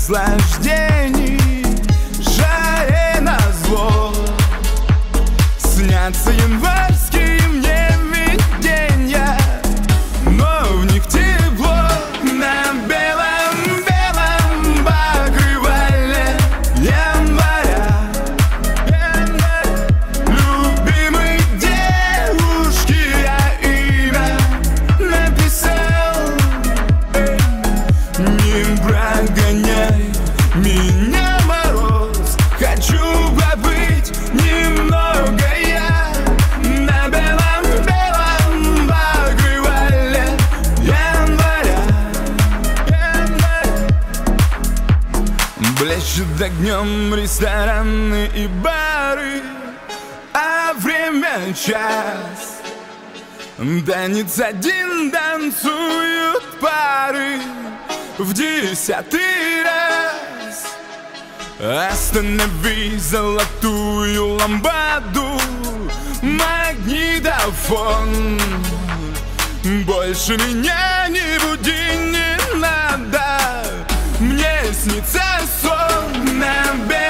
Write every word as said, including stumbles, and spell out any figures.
наслаждений, жаре назло. Снятся январские мне видения, но в них тепло. На белом-белом покрывале января, января. Любимой девушке я имя написал. Не прогоняй меня, мороз, хочу побыть немного я на белом-белом покрывале января, января. Блещут огнем рестораны и бары, а время час. Танец один, танцуют пары в десятый раз. Останови золотую ламбаду, магнитофон. Больше меня не буди, не надо. Мне снится сон на белом